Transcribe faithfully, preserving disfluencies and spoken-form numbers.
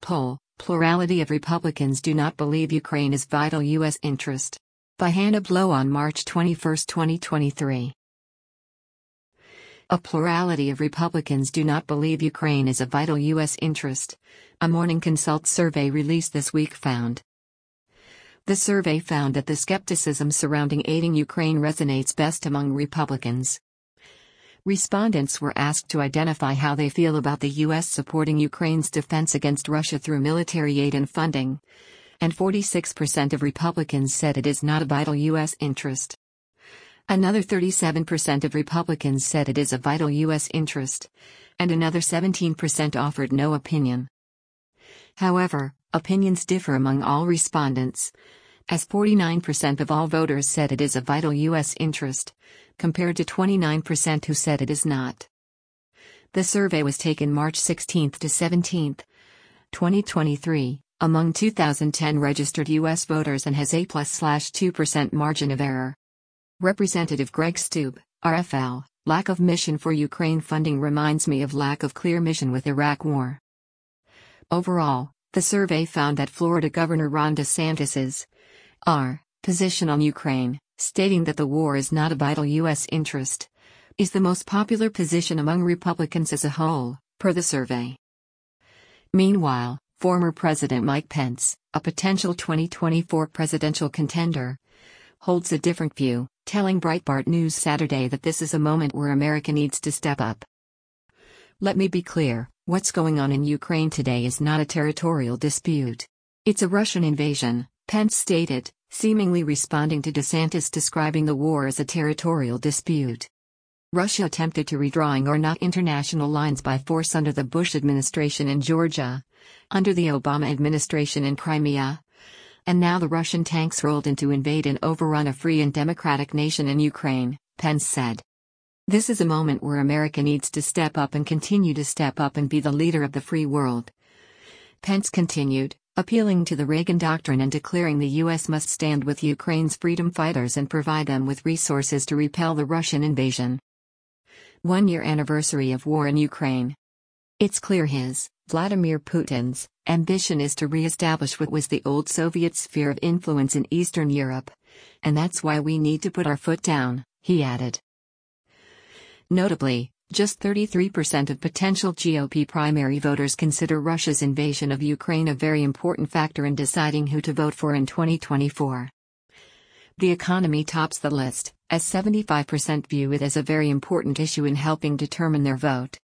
Poll: Plurality of Republicans do not believe Ukraine is vital U S interest. By Hannah Blow on March twenty-first, twenty twenty-three. A plurality of Republicans do not believe Ukraine is a vital U S interest, a Morning Consult survey released this week found. The survey found that the skepticism surrounding aiding Ukraine resonates best among Republicans. Respondents were asked to identify how they feel about the U S supporting Ukraine's defense against Russia through military aid and funding, and forty-six percent of Republicans said it is not a vital U S interest. Another thirty-seven percent of Republicans said it is a vital U S interest, and another seventeen percent offered no opinion. However, opinions differ among all respondents, as forty-nine percent of all voters said it is a vital U S interest, compared to twenty-nine percent who said it is not. The survey was taken March sixteenth to seventeenth, twenty twenty-three, among two thousand ten registered U S voters and has a plus two percent margin of error. Representative Greg Steube, R F L, lack of mission for Ukraine funding reminds me of lack of clear mission with Iraq war. Overall, the survey found that Florida Governor Ron DeSantis's R position on Ukraine, stating that the war is not a vital U S interest, is the most popular position among Republicans as a whole, per the survey. Meanwhile, former President Mike Pence, a potential twenty twenty-four presidential contender, holds a different view, telling Breitbart News Saturday that this is a moment where America needs to step up. Let me be clear, what's going on in Ukraine today is not a territorial dispute. It's a Russian invasion, Pence stated, seemingly responding to DeSantis describing the war as a territorial dispute. Russia attempted to redrawing or not international lines by force under the Bush administration in Georgia, under the Obama administration in Crimea, and now the Russian tanks rolled in to invade and overrun a free and democratic nation in Ukraine, Pence said. This is a moment where America needs to step up and continue to step up and be the leader of the free world. Pence continued, appealing to the Reagan Doctrine and declaring the U S must stand with Ukraine's freedom fighters and provide them with resources to repel the Russian invasion. One-year anniversary of war in Ukraine. It's clear his, Vladimir Putin's, ambition is to re-establish what was the old Soviet sphere of influence in Eastern Europe, and that's why we need to put our foot down, he added. Notably, just thirty-three percent of potential G O P primary voters consider Russia's invasion of Ukraine a very important factor in deciding who to vote for in twenty twenty-four. The economy tops the list, as seventy-five percent view it as a very important issue in helping determine their vote.